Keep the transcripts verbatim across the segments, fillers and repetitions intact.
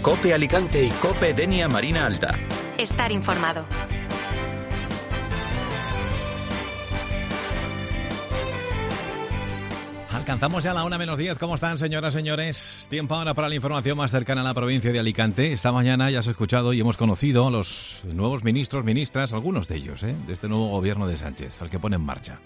COPE Alicante y COPE Denia Marina Alta. Estar informado. Alcanzamos ya la una menos diez. ¿Cómo están, señoras y señores? Tiempo ahora para la información más cercana a la provincia de Alicante. Esta mañana ya has escuchado y hemos conocido los nuevos ministros, ministras, algunos de ellos, ¿eh? de este nuevo gobierno de Sánchez, al que pone en marcha.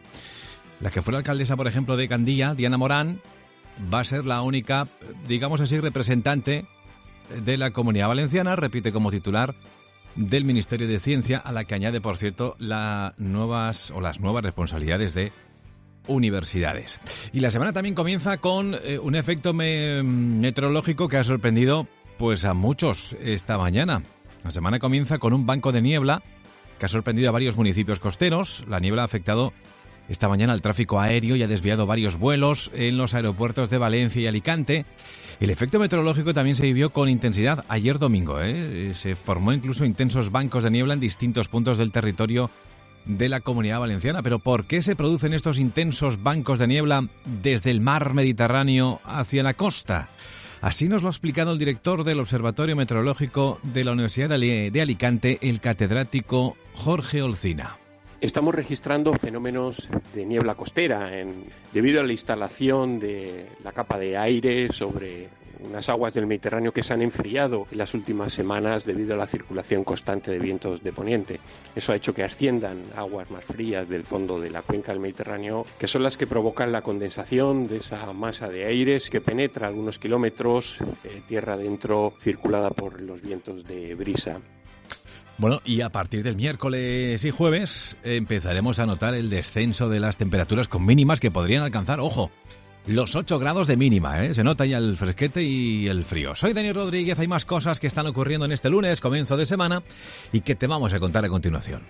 La que fue la alcaldesa, por ejemplo, de Gandía, Diana Morán, va a ser la única, digamos así, representante de la Comunidad Valenciana, repite como titular del Ministerio de Ciencia, a la que añade, por cierto, las nuevas o las nuevas responsabilidades de universidades. Y la semana también comienza con eh, un efecto me- meteorológico que ha sorprendido pues a muchos esta mañana. La semana comienza con un banco de niebla que ha sorprendido a varios municipios costeros. La niebla ha afectado esta mañana al tráfico aéreo y ha desviado varios vuelos en los aeropuertos de Valencia y Alicante. El efecto meteorológico también se vivió con intensidad ayer domingo, ¿eh? Se formó incluso intensos bancos de niebla en distintos puntos del territorio de la Comunidad Valenciana. Pero ¿por qué se producen estos intensos bancos de niebla desde el mar Mediterráneo hacia la costa? Así nos lo ha explicado el director del Observatorio Meteorológico de la Universidad de Alicante, el catedrático Jorge Olcina. Estamos registrando fenómenos de niebla costera en, debido a la instalación de la capa de aire sobre unas aguas del Mediterráneo que se han enfriado en las últimas semanas debido a la circulación constante de vientos de poniente. Eso ha hecho que asciendan aguas más frías del fondo de la cuenca del Mediterráneo, que son las que provocan la condensación de esa masa de aires que penetra algunos kilómetros eh, tierra adentro, circulada por los vientos de brisa. Bueno, y a partir del miércoles y jueves empezaremos a notar el descenso de las temperaturas con mínimas que podrían alcanzar, ojo, los ocho grados de mínima, ¿eh? Se nota ya el fresquete y el frío. Soy Dani Rodríguez, hay más cosas que están ocurriendo en este lunes, comienzo de semana, y que te vamos a contar a continuación.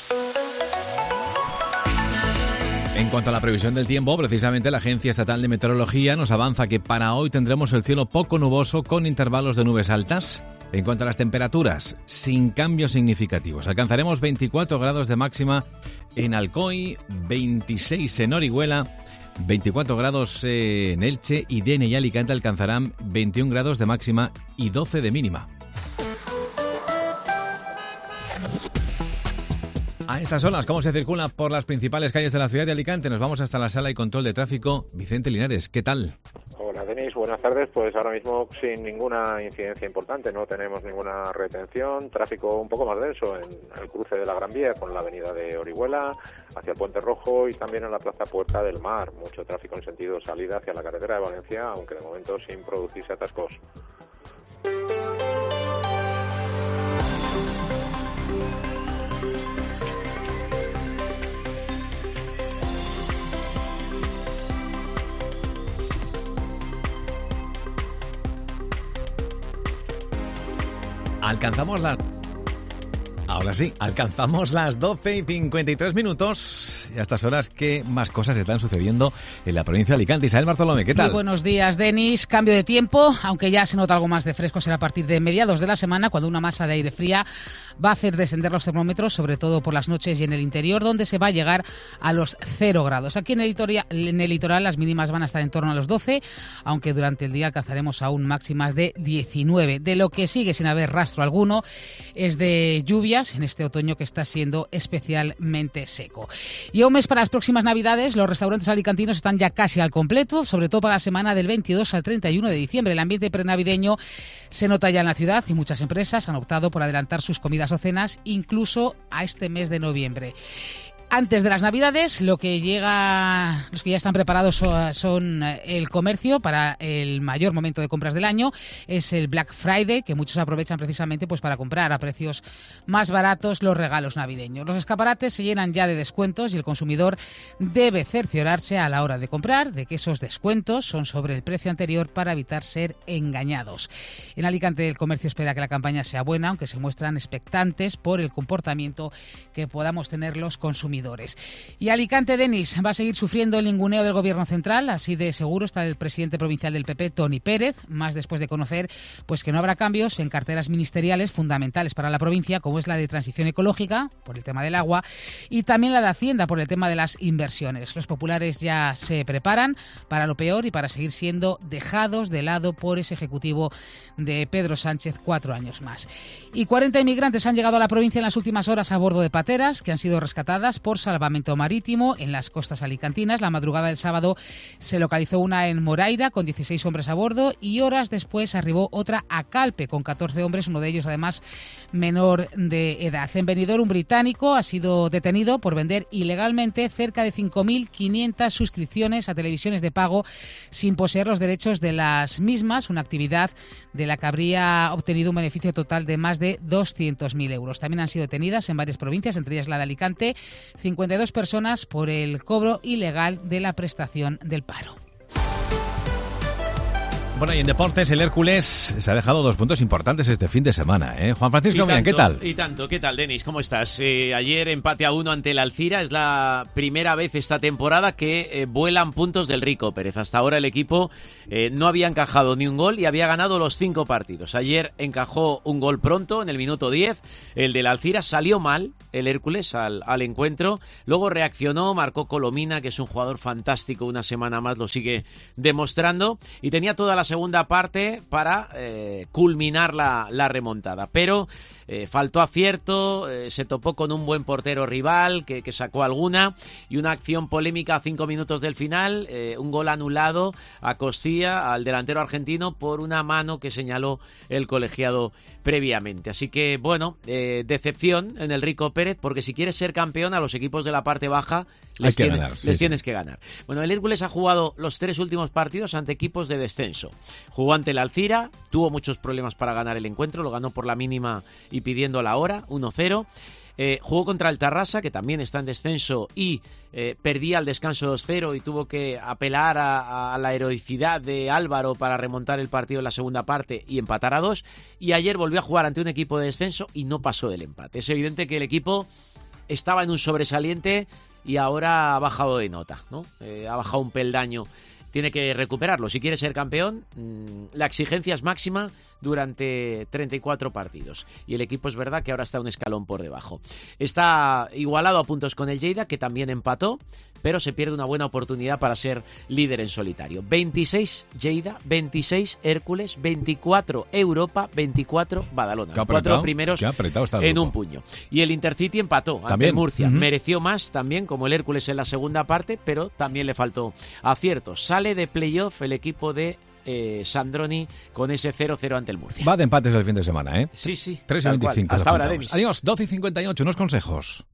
En cuanto a la previsión del tiempo, precisamente la Agencia Estatal de Meteorología nos avanza que para hoy tendremos el cielo poco nuboso con intervalos de nubes altas. En cuanto a las temperaturas, sin cambios significativos. Alcanzaremos veinticuatro grados de máxima en Alcoy, veintiséis en Orihuela, veinticuatro grados en Elche y Denia y Alicante alcanzarán veintiún grados de máxima y doce de mínima. A estas horas, ¿cómo se circula por las principales calles de la ciudad de Alicante? Nos vamos hasta la sala y control de tráfico. Vicente Linares, ¿qué tal? Hola Denis, buenas tardes. Pues ahora mismo sin ninguna incidencia importante, no tenemos ninguna retención, tráfico un poco más denso en el cruce de la Gran Vía con la avenida de Orihuela hacia el Puente Rojo y también en la plaza Puerta del Mar. Mucho tráfico en sentido salida hacia la carretera de Valencia, aunque de momento sin producirse atascos. Alcanzamos las... Ahora sí, alcanzamos las doce y cincuenta y tres minutos. Y a estas horas, ¿qué más cosas están sucediendo en la provincia de Alicante? Isabel Bartolomé, ¿qué tal? Muy buenos días, Denis. Cambio de tiempo, aunque ya se nota algo más de fresco, será a partir de mediados de la semana, cuando una masa de aire fría va a hacer descender los termómetros, sobre todo por las noches y en el interior, donde se va a llegar a los cero grados. Aquí en el litoral, en el litoral las mínimas van a estar en torno a los doce, aunque durante el día alcanzaremos aún máximas de diecinueve. De lo que sigue sin haber rastro alguno es de lluvias en este otoño que está siendo especialmente seco. Y a un mes para las próximas Navidades, los restaurantes alicantinos están ya casi al completo, sobre todo para la semana del veintidós al treinta y uno de diciembre. El ambiente prenavideño se nota ya en la ciudad y muchas empresas han optado por adelantar sus comidas o cenas incluso a este mes de noviembre. Antes de las Navidades, lo que llega, los que ya están preparados son, son el comercio para el mayor momento de compras del año. Es el Black Friday, que muchos aprovechan precisamente pues para comprar a precios más baratos los regalos navideños. Los escaparates se llenan ya de descuentos y el consumidor debe cerciorarse a la hora de comprar de que esos descuentos son sobre el precio anterior para evitar ser engañados. En Alicante el comercio espera que la campaña sea buena, aunque se muestran expectantes por el comportamiento que podamos tener los consumidores. consumidores. Y Alicante, Denis, va a seguir sufriendo el ninguneo del Gobierno central, así de seguro está el presidente provincial del P P, Toni Pérez, más después de conocer pues que no habrá cambios en carteras ministeriales fundamentales para la provincia, como es la de Transición Ecológica, por el tema del agua, y también la de Hacienda, por el tema de las inversiones. Los populares ya se preparan para lo peor y para seguir siendo dejados de lado por ese ejecutivo de Pedro Sánchez cuatro años más. Y cuarenta inmigrantes han llegado a la provincia en las últimas horas a bordo de pateras que han sido rescatadas por salvamento marítimo en las costas alicantinas. La madrugada del sábado se localizó una en Moraira con dieciséis hombres a bordo y horas después arribó otra a Calpe con catorce hombres, uno de ellos además menor de edad. En Benidorm, un británico ha sido detenido por vender ilegalmente cerca de cinco mil quinientas suscripciones a televisiones de pago sin poseer los derechos de las mismas, una actividad de la que habría obtenido un beneficio total de más de doscientos mil euros. También han sido detenidas en varias provincias, entre ellas la de Alicante, cincuenta y dos personas por el cobro ilegal de la prestación del paro. Bueno, y en deportes el Hércules se ha dejado dos puntos importantes este fin de semana, ¿eh? Juan Francisco Millán, ¿qué tal? Y tanto, ¿qué tal, Denis? ¿Cómo estás? Eh, ayer empate a uno ante el Alcira, es la primera vez esta temporada que eh, vuelan puntos del Rico Pérez. Hasta ahora el equipo eh, no había encajado ni un gol y había ganado los cinco partidos. Ayer encajó un gol pronto, en el minuto diez, el del Alcira. Salió mal el Hércules al, al encuentro, luego reaccionó, marcó Colomina, que es un jugador fantástico, una semana más lo sigue demostrando, y tenía toda la segunda parte para eh, culminar la, la remontada, pero eh, faltó acierto, eh, se topó con un buen portero rival que, que sacó alguna, y una acción polémica a cinco minutos del final, eh, un gol anulado a Costilla, al delantero argentino, por una mano que señaló el colegiado previamente. Así que, bueno, eh, decepción en el Rico Pérez, porque si quieres ser campeón, a los equipos de la parte baja les, tiene, ganar, sí, les sí. tienes que ganar. Bueno, el Hércules ha jugado los tres últimos partidos ante equipos de descenso. Jugó ante el Alcira, tuvo muchos problemas para ganar el encuentro, lo ganó por la mínima y pidiendo la hora, uno cero. Eh, jugó contra el Tarrasa, que también está en descenso, y eh, perdía al descanso dos cero y tuvo que apelar a, a la heroicidad de Álvaro para remontar el partido en la segunda parte y empatar a dos. Y ayer volvió a jugar ante un equipo de descenso y no pasó del empate. Es evidente que el equipo estaba en un sobresaliente y ahora ha bajado de nota, ¿no? Eh, ha bajado un peldaño. Tiene que recuperarlo. Si quiere ser campeón, la exigencia es máxima durante treinta y cuatro partidos. Y el equipo es verdad que ahora está un escalón por debajo. Está igualado a puntos con el Lleida, que también empató, pero se pierde una buena oportunidad para ser líder en solitario. veintiséis Lleida, veintiséis Hércules, veinticuatro Europa, veinticuatro Badalona. Cuatro primeros en un puño. Y el Intercity empató ante ¿También? el Murcia. Uh-huh. Mereció más también, como el Hércules en la segunda parte, pero también le faltó acierto. Sale de playoff el equipo de Eh, Sandroni con ese cero cero ante el Murcia. Va de empates el fin de semana, ¿eh? Sí, sí. tres y veinticinco. Hasta ahora, Denis. Adiós, doce y cincuenta y ocho, unos consejos.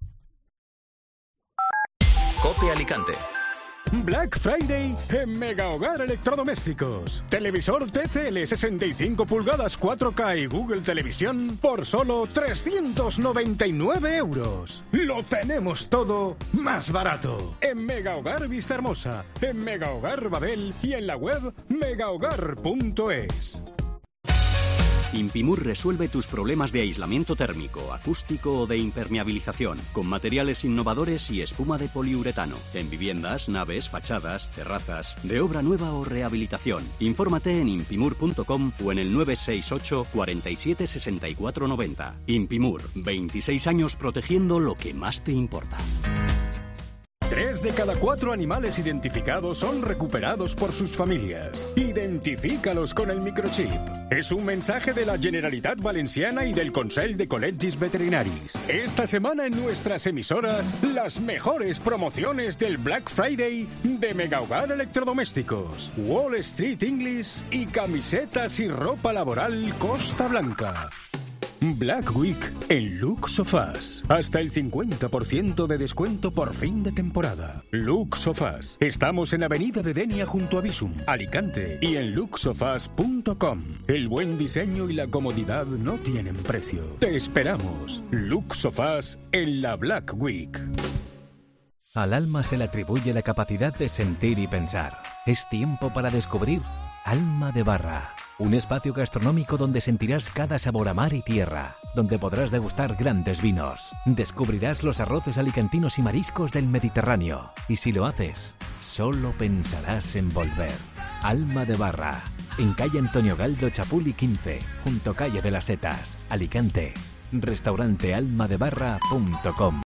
COPE Alicante. Black Friday en Mega Hogar Electrodomésticos. Televisor T C L sesenta y cinco pulgadas cuatro K y Google Televisión por solo trescientos noventa y nueve euros. Lo tenemos todo más barato. En Mega Hogar Vista Hermosa, en Mega Hogar Babel y en la web megahogar punto es. Impimur resuelve tus problemas de aislamiento térmico, acústico o de impermeabilización, con materiales innovadores y espuma de poliuretano, en viviendas, naves, fachadas, terrazas, de obra nueva o rehabilitación. Infórmate en impimur punto com o en el nueve seis ocho, cuarenta y siete, sesenta y cuatro noventa. Impimur, veintiséis años protegiendo lo que más te importa. Tres de cada cuatro animales identificados son recuperados por sus familias. Identifícalos con el microchip. Es un mensaje de la Generalitat Valenciana y del Consell de Col·legis Veterinaris. Esta semana en nuestras emisoras, las mejores promociones del Black Friday de Mega Hogar Electrodomésticos, Wall Street English y camisetas y ropa laboral Costa Blanca. Black Week en Look Sofás. Hasta el cincuenta por ciento de descuento por fin de temporada. Look Sofás. Estamos en Avenida de Denia junto a Visum, Alicante, y en look sofás punto com. El buen diseño y la comodidad no tienen precio. Te esperamos. Look Sofás en la Black Week. Al alma se le atribuye la capacidad de sentir y pensar. Es tiempo para descubrir Alma de Barra. Un espacio gastronómico donde sentirás cada sabor a mar y tierra, donde podrás degustar grandes vinos. Descubrirás los arroces alicantinos y mariscos del Mediterráneo. Y si lo haces, solo pensarás en volver. Alma de Barra, en calle Antonio Galdo Chapuli quince, junto calle de las Setas, Alicante. Restaurante alma de barra punto com.